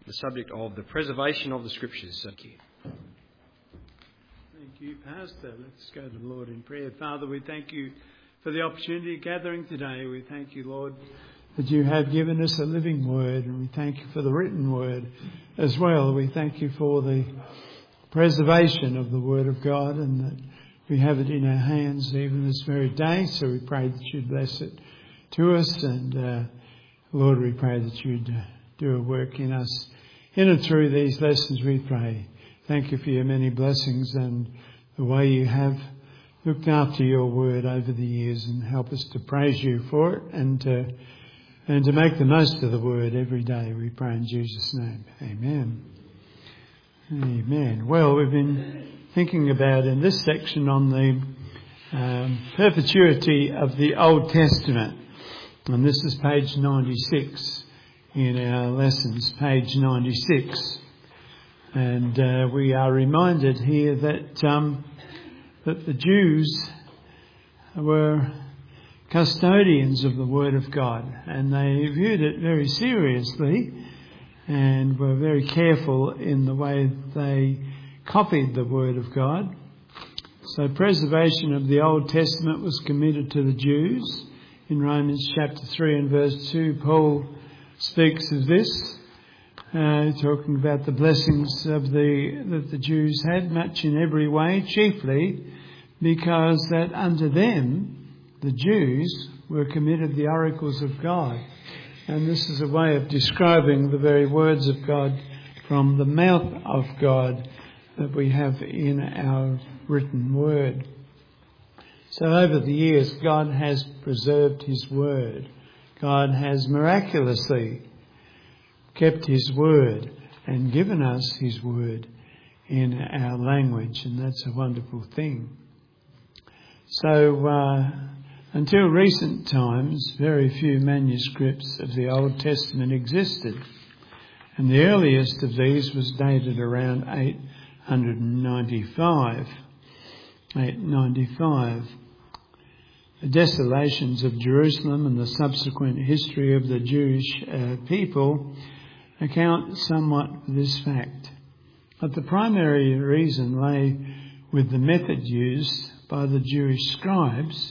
the subject of the preservation of the Scriptures. Thank you. Thank you, Pastor. Let's go to the Lord in prayer. Father, we thank you for the opportunity of gathering today. We thank you, Lord, that you have given us a living word, and we thank you for the written word as well. We thank you for the preservation of the word of God, and that we have it in our hands even this very day. So we pray that you'd bless it to us, and Lord, we pray that you'd do a work in us, in and through these lessons, we pray. Thank you for your many blessings and the way you have looked after your word over the years, and help us to praise you for it and to make the most of the word every day. We pray in Jesus' name. Amen. Amen. Well, we've been thinking about in this section on the perpetuity of the Old Testament. And this is page 96 in our lessons, page 96. And we are reminded here that the Jews were custodians of the Word of God, and they viewed it very seriously and were very careful in the way they copied the Word of God. So preservation of the Old Testament was committed to the Jews. In Romans chapter 3 and verse 2, Paul speaks of this, talking about the blessings that the Jews had, much in every way, chiefly because that unto them, the Jews, were committed the oracles of God. And this is a way of describing the very words of God from the mouth of God that we have in our written word. So over the years, God has preserved his word. God has miraculously kept his word and given us his word in our language, and that's a wonderful thing. So until recent times, very few manuscripts of the Old Testament existed, and the earliest of these was dated around 895. The desolations of Jerusalem and the subsequent history of the Jewish people account somewhat for this fact. But the primary reason lay with the method used by the Jewish scribes,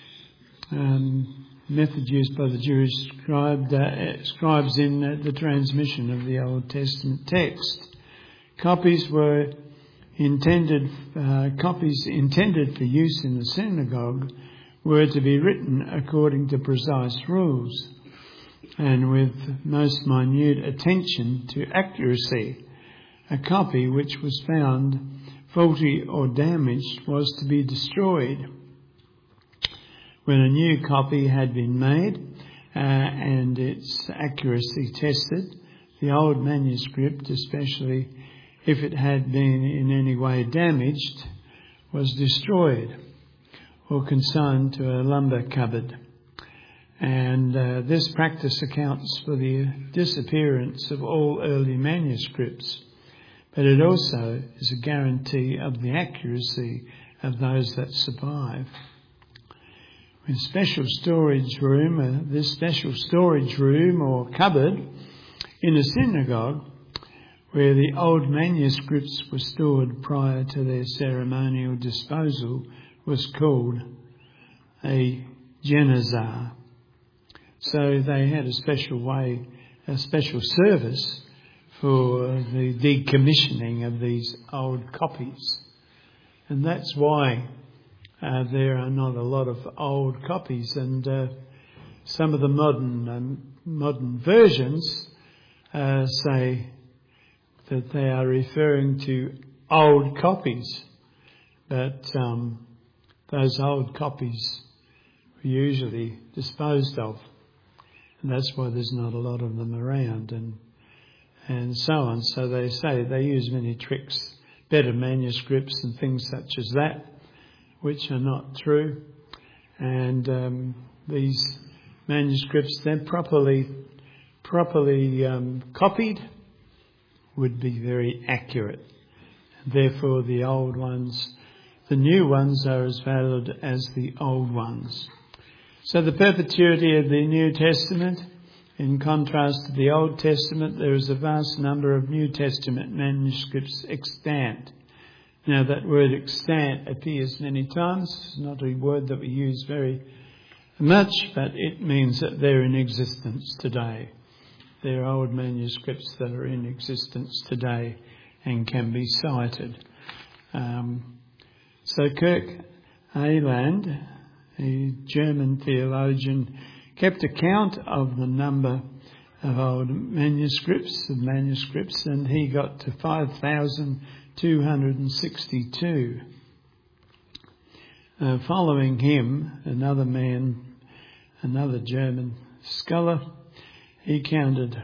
scribes in the transmission of the Old Testament text. Copies intended for use in the synagogue were to be written according to precise rules and with most minute attention to accuracy. A copy which was found faulty or damaged was to be destroyed. When a new copy had been made and its accuracy tested, the old manuscript, especially if it had been in any way damaged, was destroyed or consigned to a lumber cupboard. And this practice accounts for the disappearance of all early manuscripts, but it also is a guarantee of the accuracy of those that survive. This special storage room or cupboard in a synagogue where the old manuscripts were stored prior to their ceremonial disposal was called a genazah. So they had a special service for the decommissioning of these old copies. And that's why there are not a lot of old copies, and some of the modern versions say that they are referring to old copies, but those old copies were usually disposed of, and that's why there's not a lot of them around, and so on. So they say they use many tricks, better manuscripts and things such as that, which are not true. And these manuscripts, then properly copied, would be very accurate. Therefore, the old ones, the new ones, are as valid as the old ones. So the perpetuity of the New Testament In contrast to the Old Testament, there is a vast number of New Testament manuscripts extant. Now, that word extant appears many times. It's not a word that we use very much, but it means that they're in existence today. There are old manuscripts that are in existence today and can be cited. So Kirk Aland, a German theologian, kept account of the number of old manuscripts, and he got to 5,262. Following him, another German scholar, he counted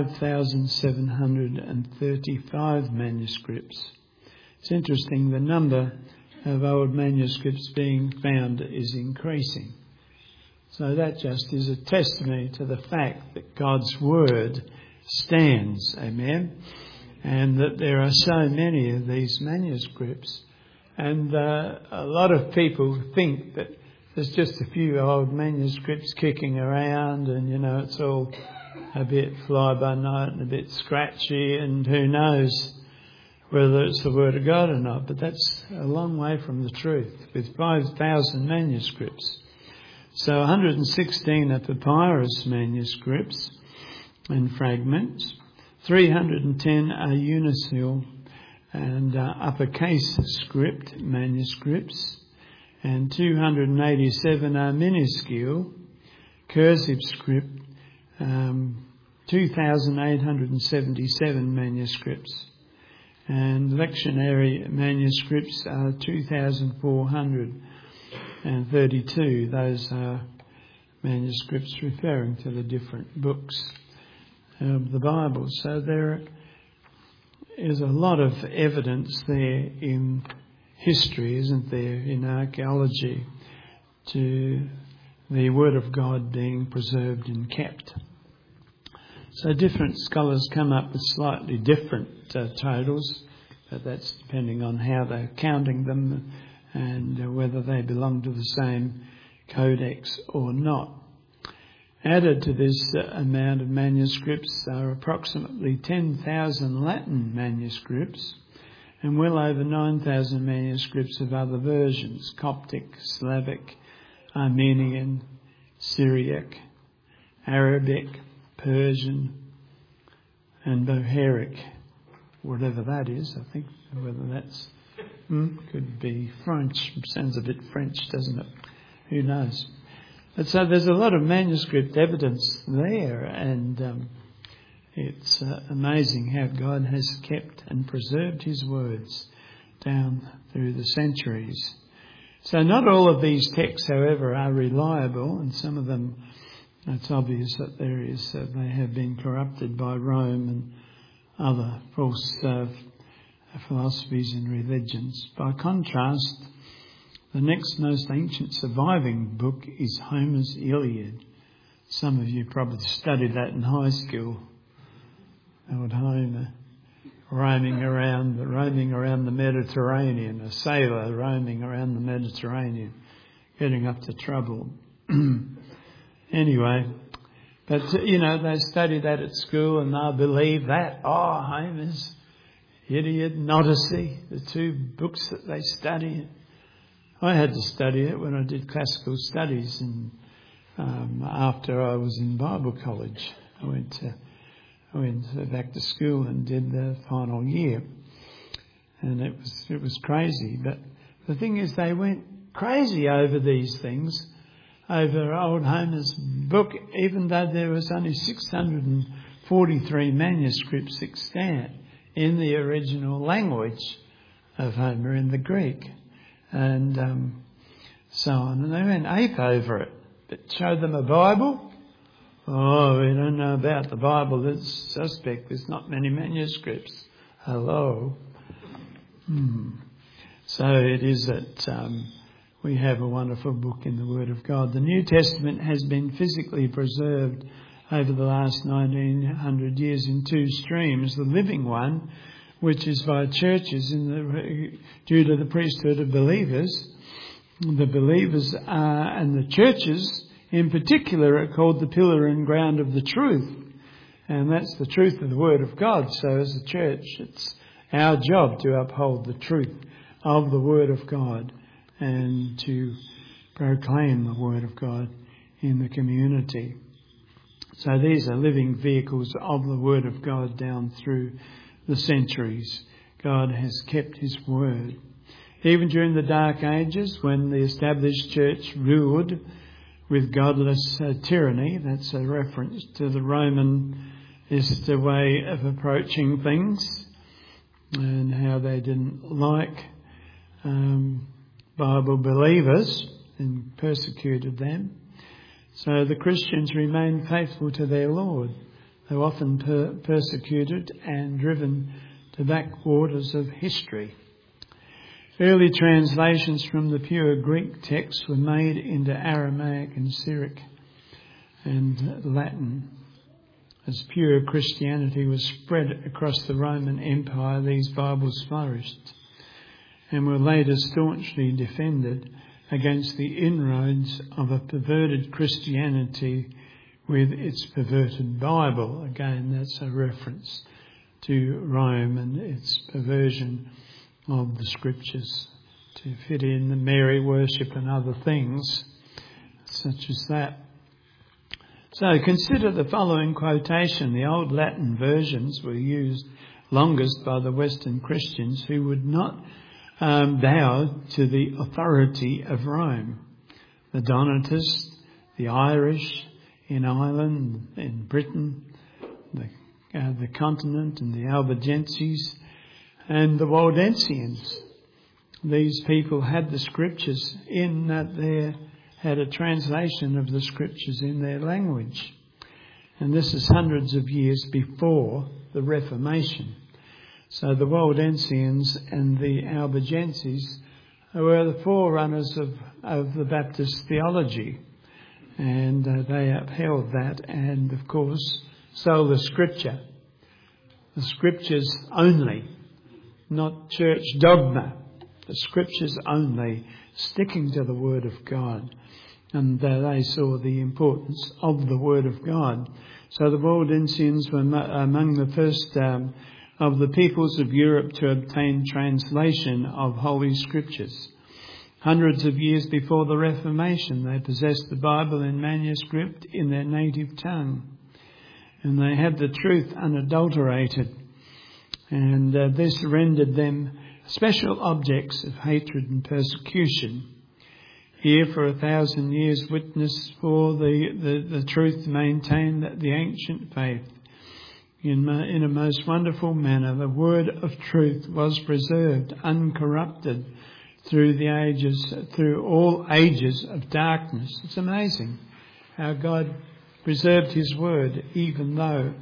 5,735 manuscripts. It's interesting, the number of old manuscripts being found is increasing. So that just is a testimony to the fact that God's Word stands, amen, and that there are so many of these manuscripts. And a lot of people think that there's just a few old manuscripts kicking around and, it's all a bit fly-by-night and a bit scratchy, and who knows whether it's the Word of God or not. But that's a long way from the truth, with 5,000 manuscripts. So 116 are papyrus manuscripts and fragments, 310 are uncial and uppercase script manuscripts, and 287 are minuscule cursive script, 2,877 manuscripts, and lectionary manuscripts are 2,432. Those are manuscripts referring to the different books of the Bible. So there is a lot of evidence there in history, isn't there, in archaeology, to the Word of God being preserved and kept. So different scholars come up with slightly different totals, but that's depending on how they're counting them and whether they belong to the same codex or not. Added to this amount of manuscripts are approximately 10,000 Latin manuscripts and well over 9,000 manuscripts of other versions: Coptic, Slavic, Armenian, Syriac, Arabic, Persian and Bohairic, whatever that is. I think whether that's could be French. Sounds a bit French, doesn't it? Who knows? But so there's a lot of manuscript evidence there, and it's amazing how God has kept and preserved his words down through the centuries. So not all of these texts, however, are reliable, and some of them, it's obvious that they have been corrupted by Rome and other false philosophies and religions. By contrast, the next most ancient surviving book is Homer's Iliad. Some of you probably studied that in high school. Old Homer roaming around the Mediterranean, a sailor roaming around the Mediterranean, getting up to trouble. Anyway, but they study that at school and they'll believe that. Homer's Iliad and Odyssey, the two books that they study. I had to study it when I did classical studies, and after I was in Bible college, I went back to school and did the final year, and it was crazy. But the thing is, they went crazy over these things, over old Homer's book, even though there was only 643 manuscripts extant in the original language of Homer, in the Greek, and so on. And they went ape over it. But show them a Bible. Oh, we don't know about the Bible. It's suspect. There's not many manuscripts. Hello. So it is that we have a wonderful book in the Word of God. The New Testament has been physically preserved over the last 1900 years in two streams. The living one, which is by churches due to the priesthood of believers. The believers and the churches In particular, are called the pillar and ground of the truth. And that's the truth of the Word of God. So as a church, it's our job to uphold the truth of the Word of God and to proclaim the Word of God in the community. So these are living vehicles of the Word of God down through the centuries. God has kept His Word. Even during the Dark Ages, when the established church ruled with godless tyranny, that's a reference to the Romanist way of approaching things and how they didn't like Bible believers and persecuted them. So the Christians remained faithful to their Lord. They were often persecuted and driven to backwaters of history. Early translations from the pure Greek text were made into Aramaic and Syriac and Latin. As pure Christianity was spread across the Roman Empire, these Bibles flourished and were later staunchly defended against the inroads of a perverted Christianity with its perverted Bible. Again, that's a reference to Rome and its perversion of the Scriptures to fit in the Mary worship and other things such as that. So consider the following quotation. The old Latin versions were used longest by the Western Christians who would not bow to the authority of Rome. The Donatists, the Irish in Ireland, in Britain, the continent and the Albigenses and the Waldensians. These people had the Scriptures in that they had a translation of the Scriptures in their language. And this is hundreds of years before the Reformation. So the Waldensians and the Albigenses were the forerunners of the Baptist theology. And they upheld that and, of course, sola Scriptura. The Scriptures only, not church dogma. The Scriptures only, sticking to the Word of God. And they saw the importance of the Word of God. So the Waldensians were among the first of the peoples of Europe to obtain translation of Holy Scriptures. Hundreds of years before the Reformation, they possessed the Bible in manuscript in their native tongue. And they had the truth unadulterated. And this rendered them special objects of hatred and persecution. Here for 1,000 years witness for the truth maintained that the ancient faith in a most wonderful manner. The word of truth was preserved uncorrupted through the ages, through all ages of darkness. It's amazing how God preserved His word even though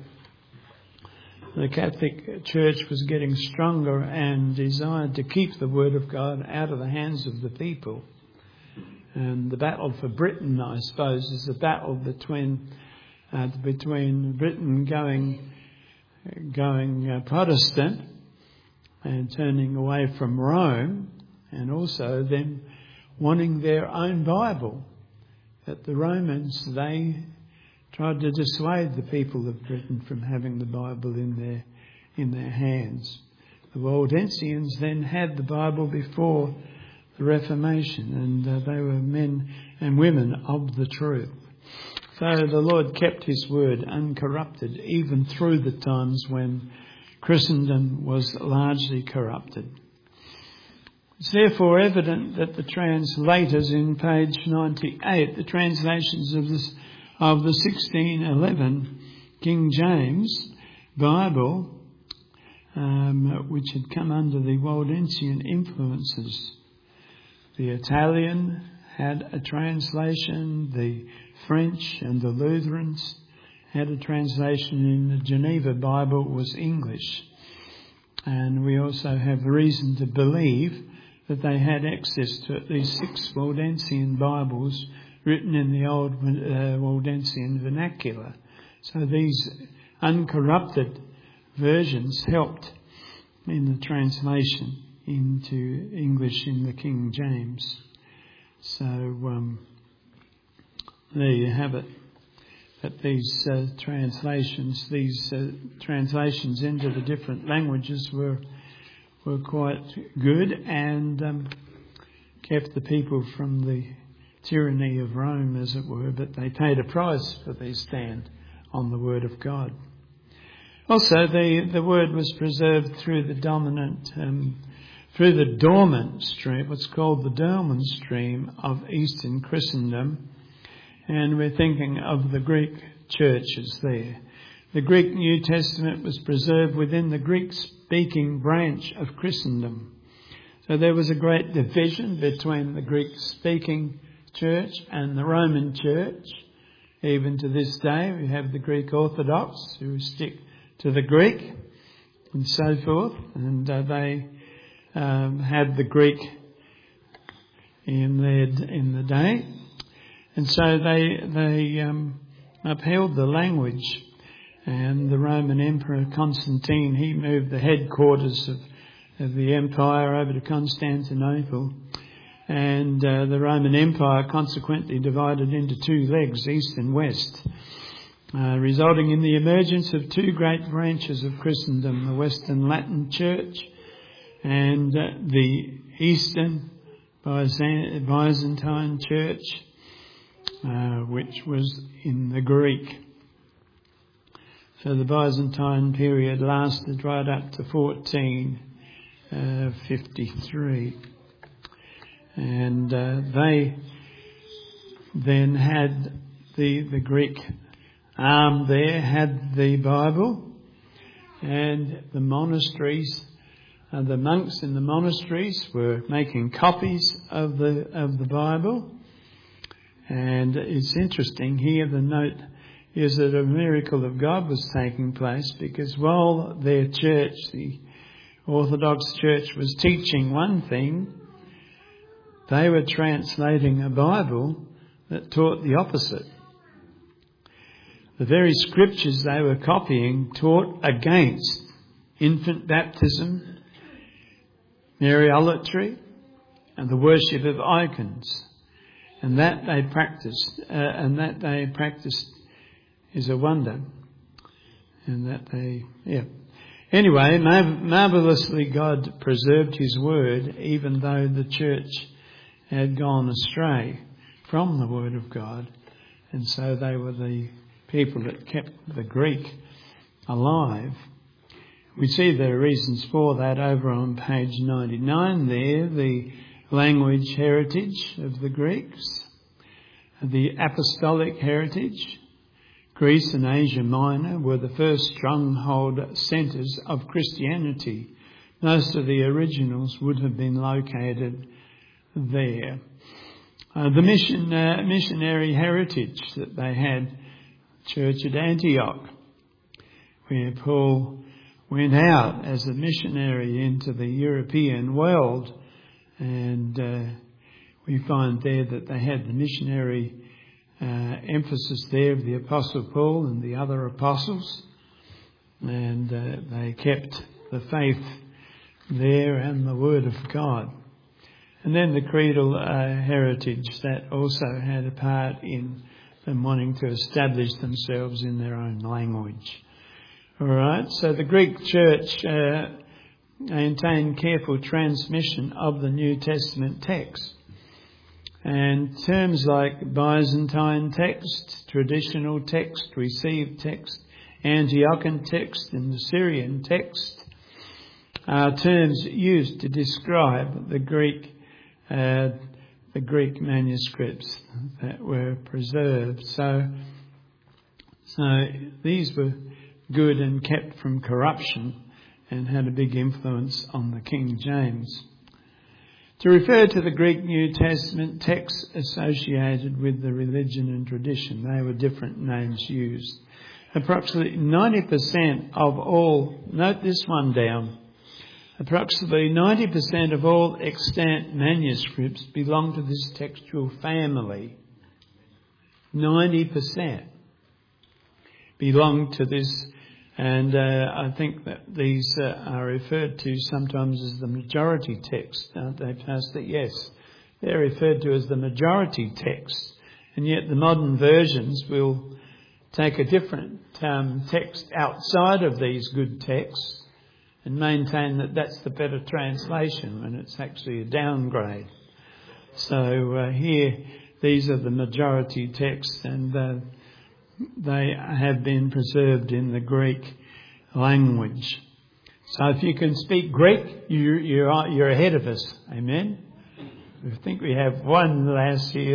the Catholic Church was getting stronger and desired to keep the Word of God out of the hands of the people. And the battle for Britain, I suppose, is a battle between Britain going Protestant and turning away from Rome, and also them wanting their own Bible. That the Romans, they tried to dissuade the people of Britain from having the Bible in their hands. The Waldensians then had the Bible before the Reformation, and they were men and women of the truth. So the Lord kept His word uncorrupted even through the times when Christendom was largely corrupted. It's therefore evident that the translators in page 98, the translations of the 1611 King James Bible, which had come under the Waldensian influences. The Italian had a translation, the French and the Lutherans had a translation, in the Geneva Bible was English. And we also have reason to believe that they had access to at least 6 Waldensian Bibles written in the old Waldensian vernacular. So these uncorrupted versions helped in the translation into English in the King James. So There you have it. That these translations into the different languages were quite good and kept the people from the tyranny of Rome, as it were, but they paid a price for their stand on the Word of God. Also, the Word was preserved through the dormant stream, what's called the dormant stream of Eastern Christendom, and we're thinking of the Greek churches there. The Greek New Testament was preserved within the Greek-speaking branch of Christendom. So there was a great division between the Greek-speaking church and the Roman church. Even to this day, we have the Greek Orthodox who stick to the Greek and so forth, and they had the Greek in the day, and so they upheld the language. And the Roman Emperor Constantine, he moved the headquarters of the empire over to Constantinople, and the Roman Empire consequently divided into two legs, east and west, resulting in the emergence of two great branches of Christendom, the Western Latin Church and the Eastern Byzantine Church, which was in the Greek. So the Byzantine period lasted right up to 1453. And they then had the Greek arm there, had the Bible, and the monasteries, the monks in the monasteries were making copies of the Bible. And it's interesting here, the note is that a miracle of God was taking place, because while their church, the Orthodox Church, was teaching one thing, they were translating a Bible that taught the opposite. The very scriptures they were copying taught against infant baptism, Mariolatry, and the worship of icons. And that they practiced, is a wonder. And that Anyway, marvellously God preserved his word, even though the church had gone astray from the word of God. And so they were the people that kept the Greek alive. We see the reasons for that over on page 99 there, the language heritage of the Greeks, the apostolic heritage. Greece and Asia Minor were the first stronghold centres of Christianity. Most of the originals would have been located there. The missionary heritage that they had, church at Antioch, where Paul went out as a missionary into the European world, and we find there that they had the missionary emphasis there of the Apostle Paul and the other apostles, and they kept the faith there and the Word of God. And then the creedal heritage that also had a part in them wanting to establish themselves in their own language. All right, so the Greek church maintained careful transmission of the New Testament text. And terms like Byzantine text, traditional text, received text, Antiochian text and the Syrian text are terms used to describe the Greek manuscripts that were preserved. So these were good and kept from corruption and had a big influence on the King James. To refer to the Greek New Testament texts associated with the religion and tradition, they were different names used. Approximately 90% of all, note this one down, approximately 90% of all extant manuscripts belong to this textual family. 90% belong to this. And I think that these are referred to sometimes as the majority text, aren't they, Pastor? Yes, they're referred to as the majority text. And yet the modern versions will take a different text outside of these good texts and maintain that that's the better translation when it's actually a downgrade. So here, these are the majority texts, and they have been preserved in the Greek language. So if you can speak Greek, you're ahead of us. Amen. I think we have one lass here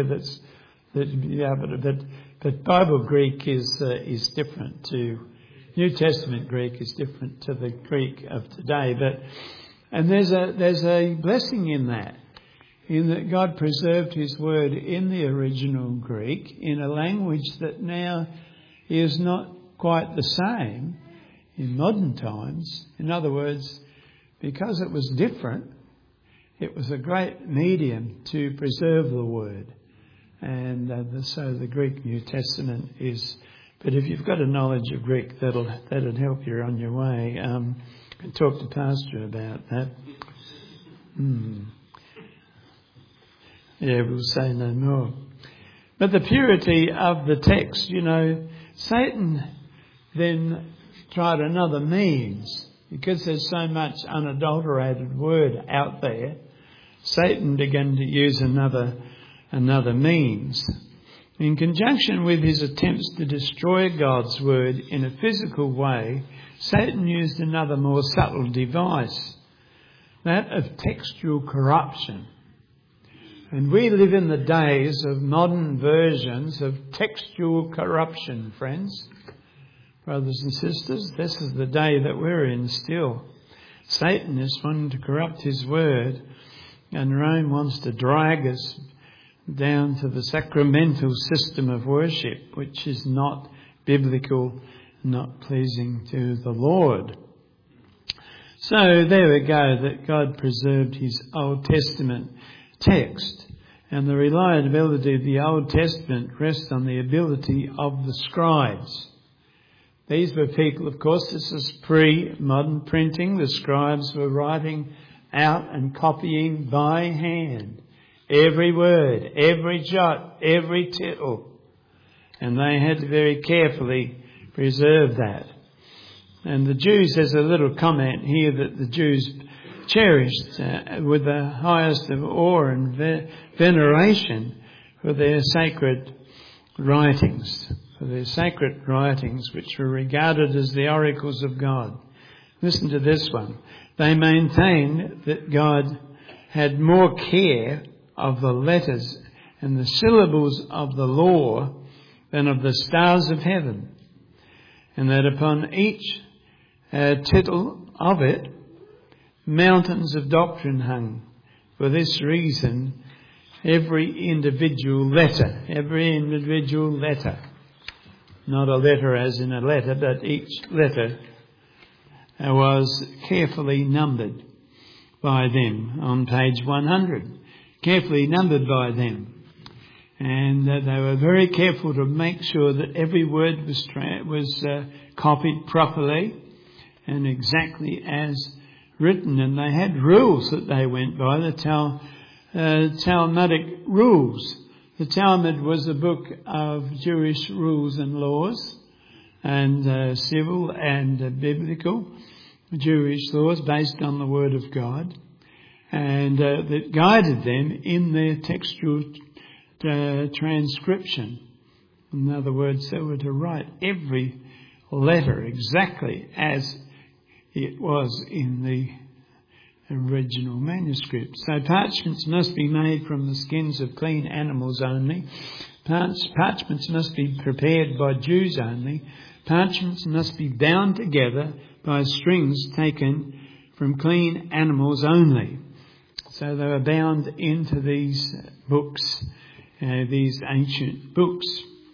but Bible Greek is different to New Testament Greek is different to the Greek of today. And there's a blessing in that God preserved His word in the original Greek in a language that now is not quite the same in modern times. In other words, because it was different, it was a great medium to preserve the word. And so the Greek New Testament is... But if you've got a knowledge of Greek, that'll help you on your way. Can talk to Pastor about that. Yeah, we'll say no more. But the purity of the text, Satan then tried another means. Because there's so much unadulterated word out there, Satan began to use another means. In conjunction with his attempts to destroy God's word in a physical way, Satan used another more subtle device, that of textual corruption. And we live in the days of modern versions of textual corruption, friends. Brothers and sisters, this is the day that we're in still. Satan is wanting to corrupt his word, and Rome wants to drag us down to the sacramental system of worship, which is not biblical, not pleasing to the Lord. So there we go, that God preserved His Old Testament text, and the reliability of the Old Testament rests on the ability of the scribes. These were people, of course, this is pre-modern printing. The scribes were writing out and copying by hand. Every word, every jot, every tittle. And they had to very carefully preserve that. And the Jews, there's a little comment here that the Jews cherished with the highest of awe and veneration for their sacred writings. Which were regarded as the oracles of God. Listen to this one. They maintained that God had more care of the letters and the syllables of the law than of the stars of heaven, and that upon each tittle of it mountains of doctrine hung. For this reason, every individual letter, not a letter as in a letter, but each letter was carefully numbered by them on page 100. Carefully numbered by them. And they were very careful to make sure that every word was copied properly and exactly as written. And they had rules that they went by, the Talmudic rules. The Talmud was a book of Jewish rules and laws, and civil and biblical Jewish laws based on the Word of God, and that guided them in their textual transcription. In other words, they were to write every letter exactly as it was in the original manuscript. So parchments must be made from the skins of clean animals only. Parchments must be prepared by Jews only. Parchments must be bound together by strings taken from clean animals only. So they were bound into these books, these ancient books,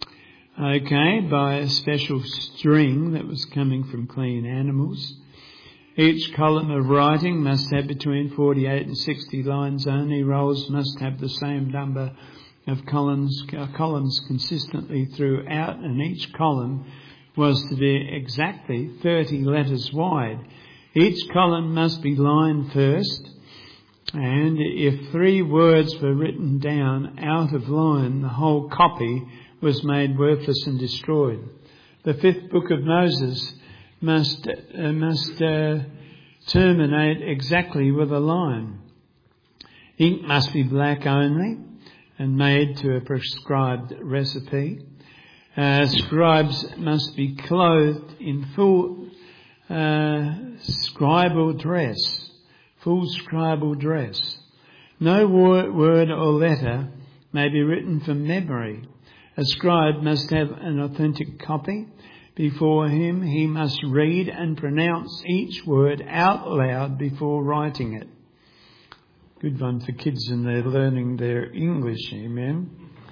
by a special string that was coming from clean animals. Each column of writing must have between 48 and 60 lines only. Rolls must have the same number of columns consistently throughout, and each column was to be exactly 30 letters wide. Each column must be lined first And if 3 words were written down out of line, the whole copy was made worthless and destroyed. The 5th book of Moses must terminate exactly with a line. Ink must be black only and made to a prescribed recipe. Scribes must be clothed in full scribal dress. Full scribal dress. No word or letter may be written from memory. A scribe must have an authentic copy before him. He must read and pronounce each word out loud before writing it. Good one for kids and they're learning their English, amen?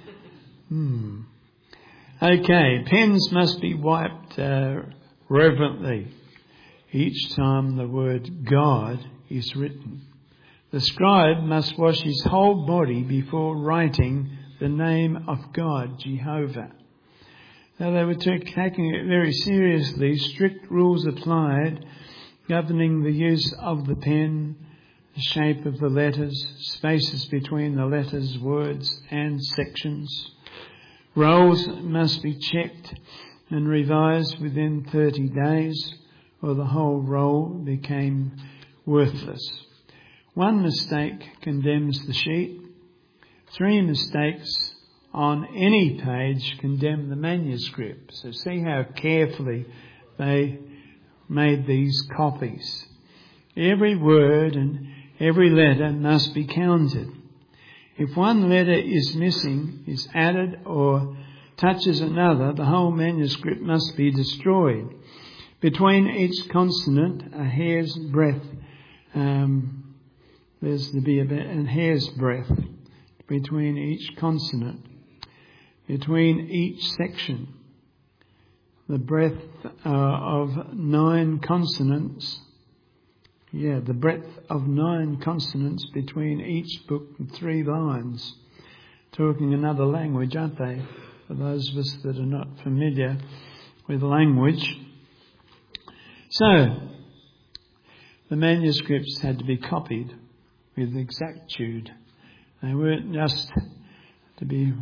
Okay, pens must be wiped reverently each time the word God is written. The scribe must wash his whole body before writing the name of God, Jehovah. Now they were taking it very seriously. Strict rules applied governing the use of the pen, the shape of the letters, spaces between the letters, words and sections. Rolls must be checked and revised within 30 days or the whole roll became worthless. 1 mistake condemns the sheet. 3 mistakes on any page condemn the manuscript. So see how carefully they made these copies. Every word and every letter must be counted. If 1 letter is missing, is added or touches another, the whole manuscript must be destroyed. Between each consonant, a hair's breadth. There's to be a hair's breadth between each consonant. Between each section, the breadth of 9 consonants. The breadth of 9 consonants between each book and 3 lines. Talking another language, aren't they? For those of us that are not familiar with language. So, the manuscripts had to be copied with exactitude. They weren't just to be,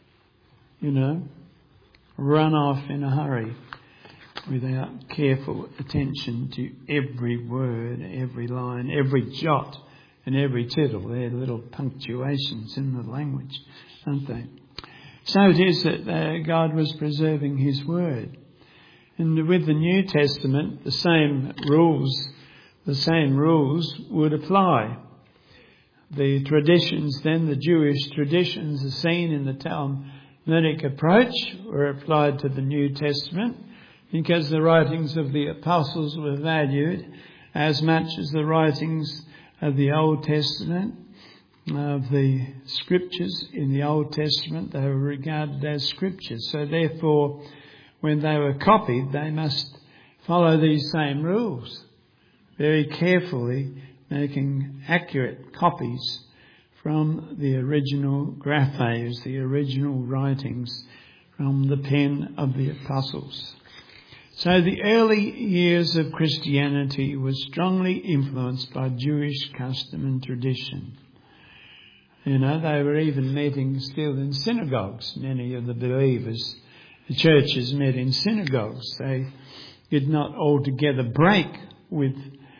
run off in a hurry without careful attention to every word, every line, every jot and every tittle. They're little punctuations in the language, aren't they? So it is that God was preserving his word. And with the New Testament, the same rules would apply. The traditions then, the Jewish traditions as seen in the Talmudic approach were applied to the New Testament because the writings of the apostles were valued as much as the writings of the Old Testament, of the scriptures in the Old Testament. They were regarded as scriptures. So therefore, when they were copied, they must follow these same rules, very carefully making accurate copies from the original graphes, the original writings from the pen of the apostles. So the early years of Christianity was strongly influenced by Jewish custom and tradition. They were even meeting still in synagogues. Many of the believers, the churches met in synagogues. They did not altogether break with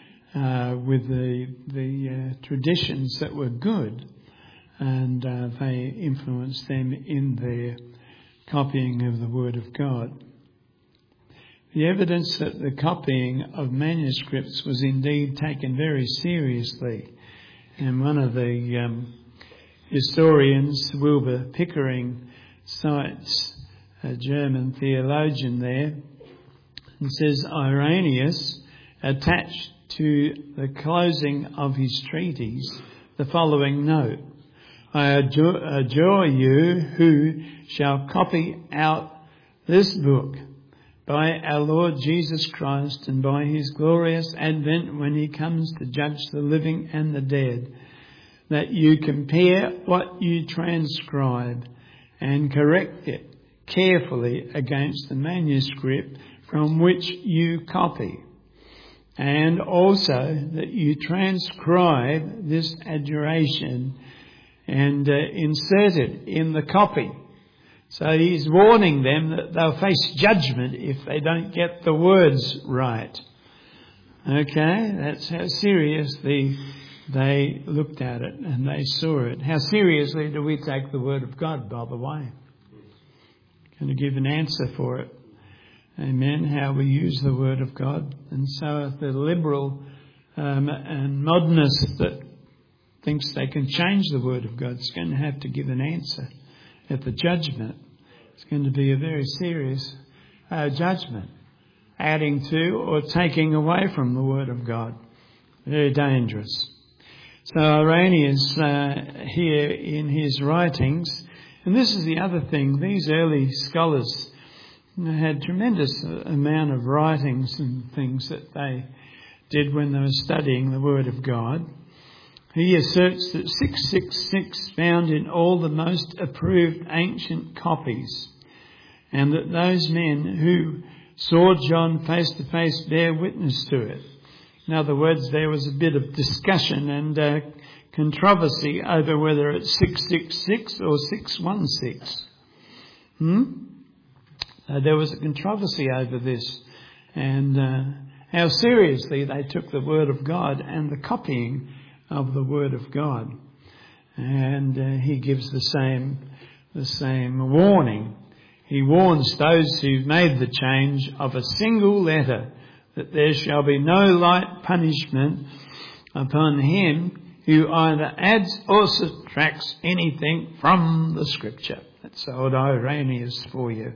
the traditions that were good, and they influenced them in their copying of the Word of God. The evidence that the copying of manuscripts was indeed taken very seriously, and one of the historians, Wilbur Pickering, cites a German theologian there, and says Irenaeus attached to the closing of his treatise the following note: I adjure you who shall copy out this book by our Lord Jesus Christ and by his glorious advent when he comes to judge the living and the dead, that you compare what you transcribe and correct it carefully against the manuscript from which you copy. and also that you transcribe this adoration and insert it in the copy. So he's warning them that they'll face judgment if they don't get the words right. Okay, that's how seriously they looked at it and they saw it. How seriously do we take the Word of God, by the way? Going to give an answer for it. Amen. How we use the Word of God. And so the liberal and modernist that thinks they can change the Word of God is going to have to give an answer at the judgment. It's going to be a very serious judgment, adding to or taking away from the Word of God. Very dangerous. So Irenaeus here in his writings, and this is the other thing, these early scholars had tremendous amount of writings and things that they did when they were studying the Word of God. He asserts that 666 found in all the most approved ancient copies, and that those men who saw John face to face bear witness to it. In other words, there was a bit of discussion and controversy over whether it's 666 or 616. There was a controversy over this, and how seriously they took the Word of God and the copying of the Word of God. And he gives the same warning. He warns those who made the change of a single letter, that there shall be no light punishment upon him who either adds or subtracts anything from the Scripture. That's old Irenaeus for you,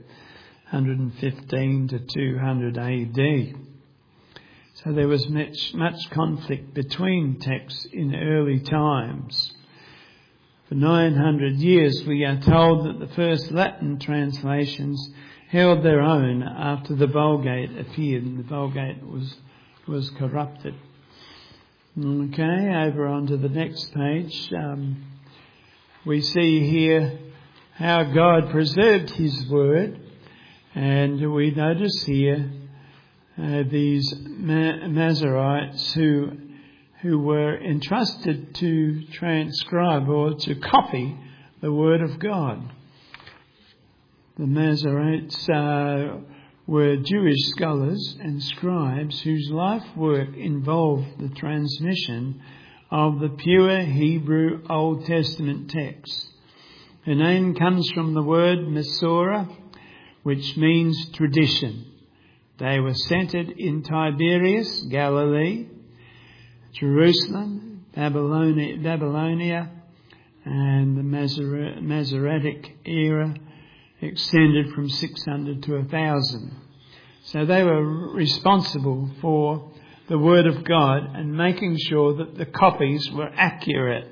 115 to 200 AD. So there was much conflict between texts in early times. For 900 years we are told that the first Latin translations held their own after the Vulgate appeared, and the Vulgate was corrupted. Okay, over onto the next page. We see here how God preserved his word, and we notice here these Masoretes who were entrusted to transcribe or to copy the Word of God. The Masoretes were Jewish scholars and scribes whose life work involved the transmission of the pure Hebrew Old Testament text. The name comes from the word Masorah, which means tradition. They were centred in Tiberias, Galilee, Jerusalem, Babylonia, and the Masoretic era extended from 600 to 1000. So they were responsible for the Word of God and making sure that the copies were accurate.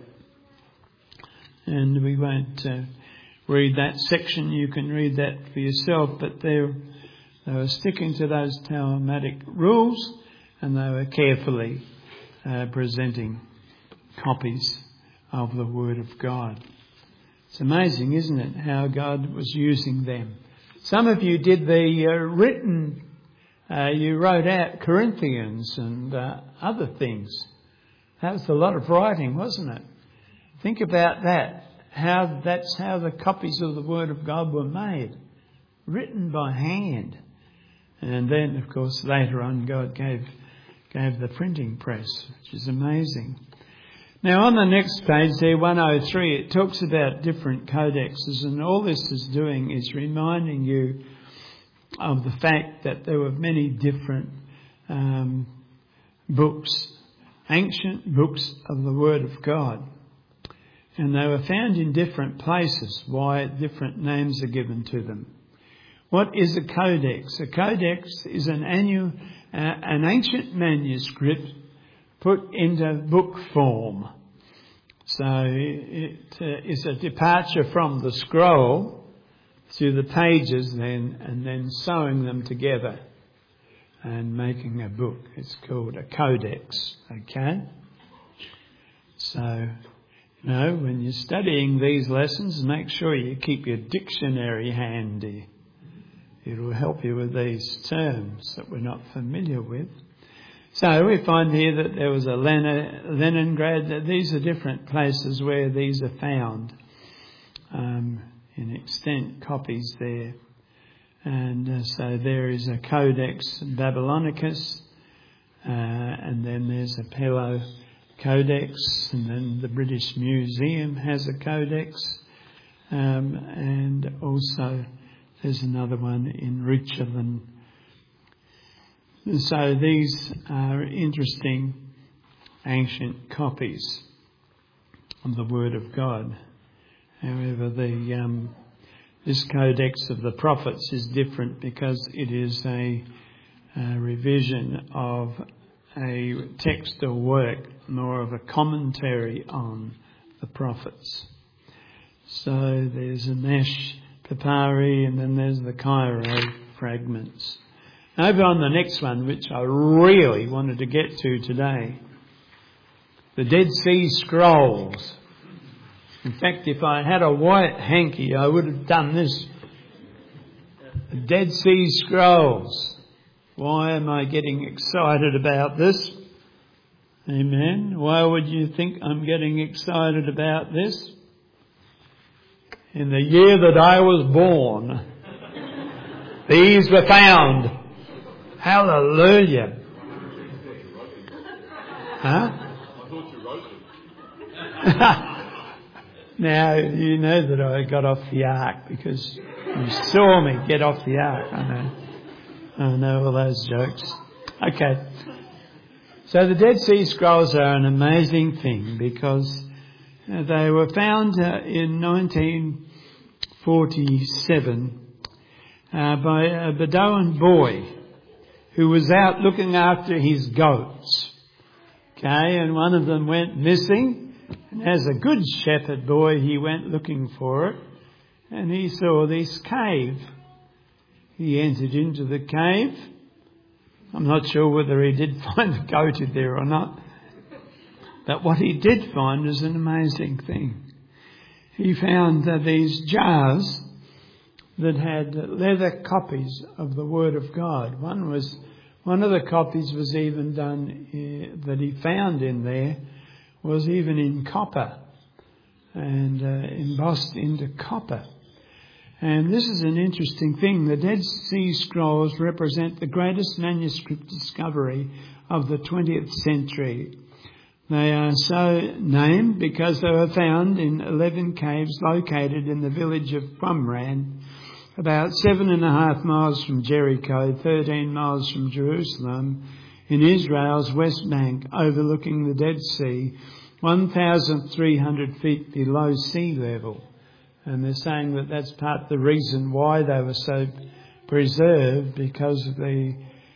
And we won't read that section. You can read that for yourself, but they were sticking to those Talmudic rules, and they were carefully presenting copies of the Word of God. It's amazing, isn't it, how God was using them. Some of you did the written, you wrote out Corinthians and other things. That was a lot of writing, wasn't it? Think about that. That's how the copies of the Word of God were made. Written by hand. And then, of course, later on God gave the printing press, which is amazing. Now on the next page there, 103, it talks about different codexes, and all this is doing is reminding you of the fact that there were many different books, ancient books of the Word of God. And they were found in different places, why different names are given to them. What is a codex? A codex is an ancient manuscript put into book form. So it is a departure from the scroll to the pages then, and then sewing them together and making a book. It's called a codex, okay? So, when you're studying these lessons, make sure you keep your dictionary handy. It will help you with these terms that we're not familiar with. So we find here that there was a Leningrad. These are different places where these are found. In extant copies there. And so there is a Codex Babylonicus, and then there's a Pello Codex, and then the British Museum has a codex, and also there's another one in Richland. So these are interesting ancient copies of the Word of God. However, this Codex of the Prophets is different because it is a revision of a text or work, more of a commentary on the prophets. So there's a Nash Papyri, and then there's the Cairo fragments. Over on the next one, which I really wanted to get to today, the Dead Sea Scrolls. In fact, if I had a white hanky, I would have done this. The Dead Sea Scrolls. Why am I getting excited about this? Amen. Why would you think I'm getting excited about this? In the year that I was born, these were found. Hallelujah. Huh? I thought you wrote it. Now, you know that I got off the ark because you saw me get off the ark. I know all those jokes. Okay. So the Dead Sea Scrolls are an amazing thing because they were found in 1947 by a Bedouin boy who was out looking after his goats. Okay, and one of them went missing. And as a good shepherd boy, he went looking for it, and he saw this cave. He entered into the cave. I'm not sure whether he did find the goat in there or not, but what he did find was an amazing thing. He found these jars that had leather copies of the Word of God. One of the copies was even done that he found in there was even in copper and embossed into copper. And this is an interesting thing. The Dead Sea Scrolls represent the greatest manuscript discovery of the 20th century. They are so named because they were found in 11 caves located in the village of Qumran, about 7.5 miles from Jericho, 13 miles from Jerusalem, in Israel's West Bank, overlooking the Dead Sea, 1,300 feet below sea level. And they're saying that that's part of the reason why they were so preserved, because of the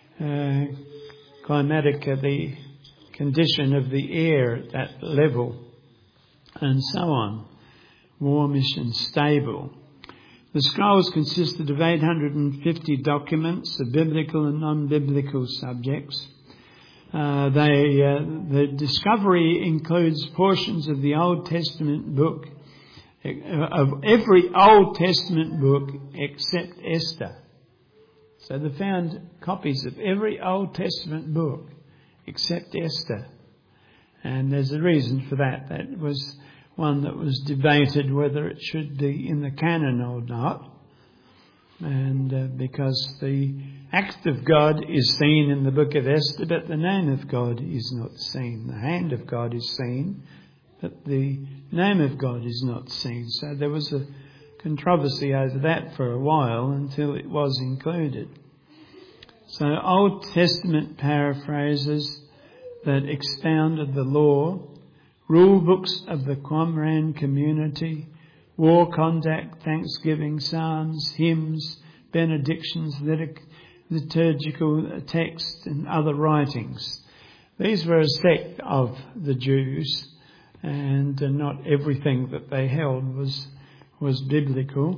the condition of the air at that level, and so on, warmish and stable. The scrolls consisted of 850 documents of biblical and non-biblical subjects. The discovery includes portions of the Old Testament book, of every Old Testament book except Esther. So they found copies of every Old Testament book except Esther. And there's a reason for that. That was one that was debated whether it should be in the canon or not. And because the act of God is seen in the book of Esther, but the name of God is not seen. The hand of God is seen, but the name of God is not seen. So there was a controversy over that for a while until it was included. So Old Testament paraphrases that expounded the law, rule books of the Qumran community, war conduct, thanksgiving, psalms, hymns, benedictions, liturgical texts and other writings. These were a sect of the Jews, and not everything that they held was biblical.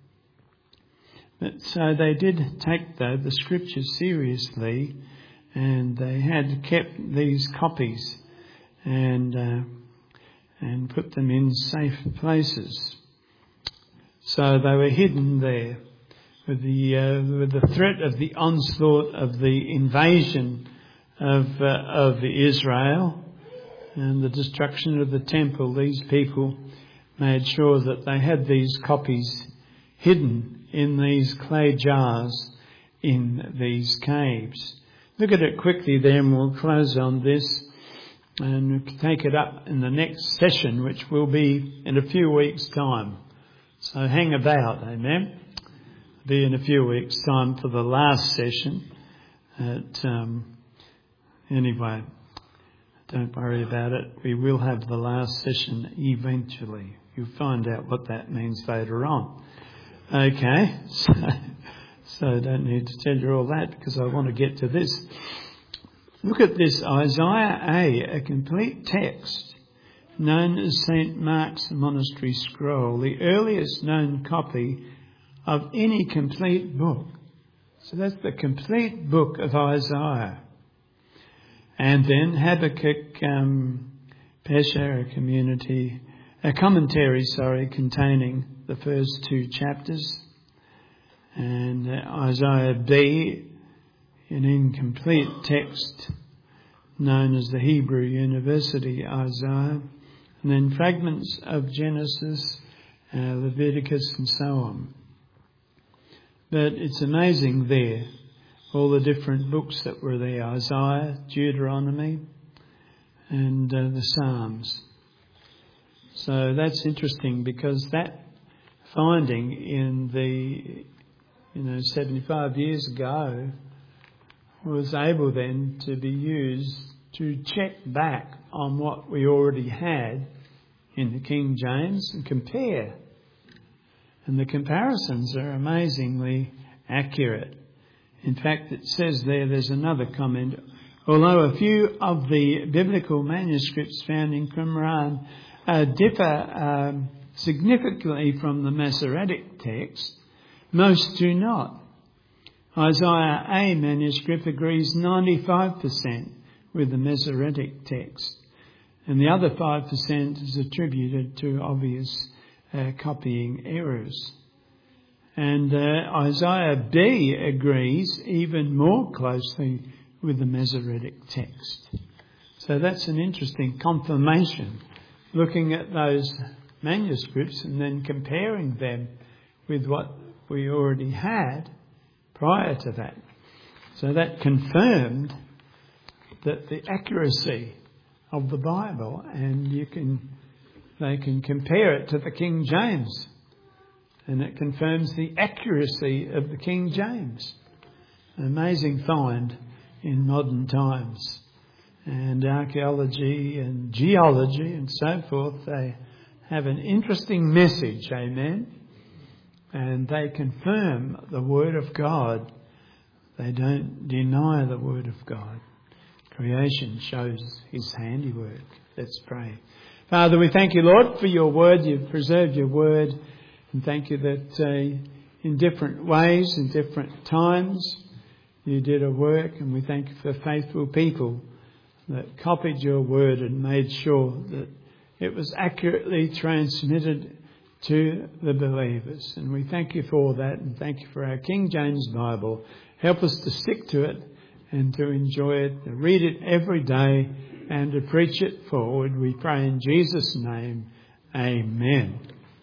But so they did take the scriptures seriously, and they had kept these copies and put them in safe places. So they were hidden there with the threat of the onslaught of the invasion of Israel and the destruction of the temple, these people made sure that they had these copies hidden in these clay jars in these caves. Look at it quickly there and we'll close on this and we'll take it up in the next session, which will be in a few weeks' time. So hang about, amen. Be in a few weeks' time for the last session. Anyway, don't worry about it. We will have the last session eventually. You'll find out what that means later on. Okay, so I don't need to tell you all that because I want to get to this. Look at this, Isaiah A, a complete text known as St. Mark's Monastery Scroll, the earliest known copy of any complete book. So that's the complete book of Isaiah. And then Habakkuk, Pesher, a commentary, containing the first two chapters. And Isaiah B, an incomplete text known as the Hebrew University Isaiah. And then fragments of Genesis, Leviticus and so on. But it's amazing there, all the different books that were there, Isaiah, Deuteronomy and the Psalms. So that's interesting because that finding in the 75 years ago was able then to be used to check back on what we already had in the King James and compare. And the comparisons are amazingly accurate. In fact, it says there's another comment. Although a few of the biblical manuscripts found in Qumran differ significantly from the Masoretic text, most do not. Isaiah A manuscript agrees 95% with the Masoretic text, and the other 5% is attributed to obvious copying errors. And Isaiah B agrees even more closely with the Masoretic text. So that's an interesting confirmation, looking at those manuscripts and then comparing them with what we already had prior to that. So that confirmed that the accuracy of the Bible, and they can compare it to the King James, and it confirms the accuracy of the King James. An amazing find in modern times. And archaeology and geology and so forth, they have an interesting message, amen. And they confirm the Word of God. They don't deny the Word of God. Creation shows His handiwork. Let's pray. Father, we thank you, Lord, for your Word. You've preserved your Word. And thank you that in different ways, in different times, you did a work. And we thank you for faithful people that copied your Word and made sure that it was accurately transmitted to the believers. And we thank you for that, and thank you for our King James Bible. Help us to stick to it and to enjoy it, to read it every day and to preach it forward. We pray in Jesus' name. Amen.